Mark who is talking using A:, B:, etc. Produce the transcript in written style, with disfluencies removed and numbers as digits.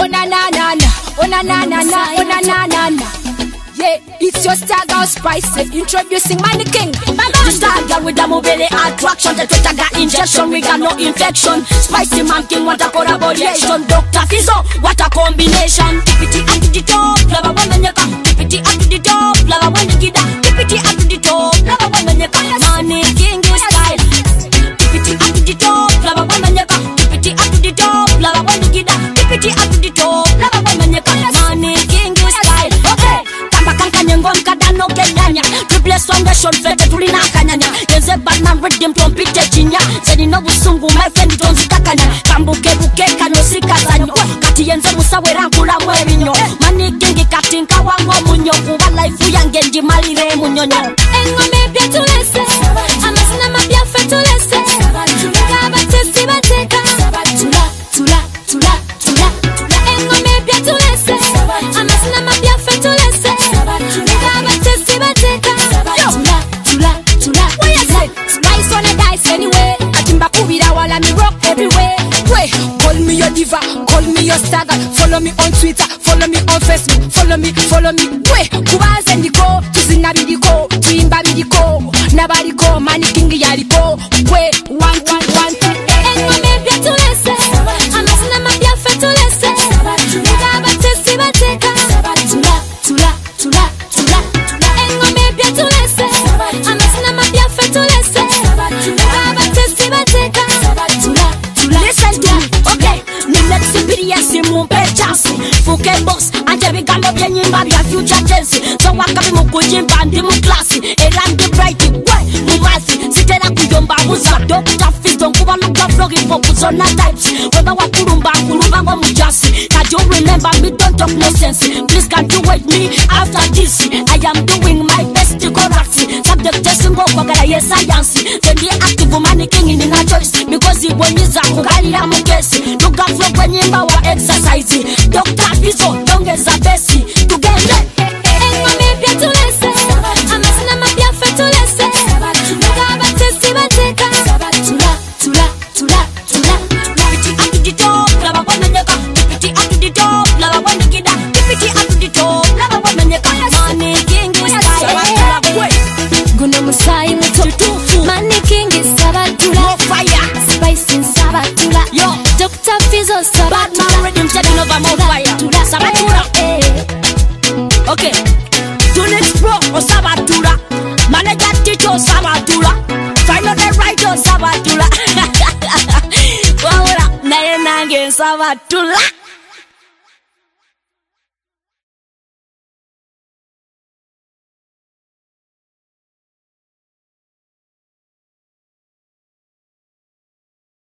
A: Oh na na na na, oh na na na na, oh na na na na. Yeah, it's your star girl Spicy, introducing Money King. The star girl with the mobile attraction, the total got injection, we got no infection. Spicy Man King, what a collaboration. Dr. Fizzo, what a combination. Tip it up to the top, love a woman you come. Tip it up to the top, love a woman you get. Tip it up to the top, love a woman you come. Money King, you style. Tip it up to the top, love a woman you come. Tip it up to the top, love a woman you get. Tip it up to the top, love a woman you come. Money King, you style. Okay. Ngom kadano kenyanya Tripless foundation fete tulina kanyanya Yenze Batman rhythm trompete chinya Zeni no busungu my friend tonzi kakanya Kambuke buke kanyo sika zanyo Kati yenze musawe rankula mwebinyo Money King katinka wango munyo Kuwa life uyangenji malire munyonyo
B: Engo mebya tulese Amasina mabya fe tulese Ngaba tesi bateka Tula Engo mebya tulese Amasina mabya fe tulese
A: Spice on a dice anyway. Atimba kubira wala me rock everywhere. Way, call me your diva, call me your star girl. Follow me on Twitter, follow me on Facebook, follow me. Way, kubaze ndiko, tuzina bidiko, tuimba bidiko, nabadiko, Money King yaliko. Way, one, two.
B: Engo mebya tulese, amasina mabya fe tulese. Ngaba tesi bateka. Tula. Engo mebya tulese, amasina mabya fe tulese. Ngaba tesi bateka.
A: Listen to me, okay? Ni next experience mu chance. Fuke boss, anje bigambo byenyimba bya future tense. So wakabi mu kujimba ndi mu class. Era ndi bright boy, mu mathi. Sitera kuyomba buza. Dr. Fizzo kuba luka vlog ipo kuzona types. Weba wakulumba ngo mujasi. Can you remember me, don't talk no sense. Please can't you wait me after this? I am doing my best to correct. Subject testing go kwagala yes science. Then the active Money King in a choice. Because he won his kukalira mu case. Luka vlog kwenyimba wa exercise. Dr. Fizzo dongeza besi. Together.
B: Engo mebya tulese, amasina mabya fe tulese. Ngaba tesi bateka. Tula.
A: Tip it up to the top, love a woman you come. Tip it up to the top, love a woman you get. Tip it up to the top, love a woman you come. Money King you style.
B: Guno musai muto. Money King is sabatula.
A: More fire.
B: Spicy sabatula.
A: Yo,
B: Dr. Fizzo sabatula.
A: Batman rhythm taking over more fire. Sabatura. Okay. Do next pro or Sabatura. Manager teacher Sabatura. Final the writer Sabatura. Wahora naye nange Sabatula.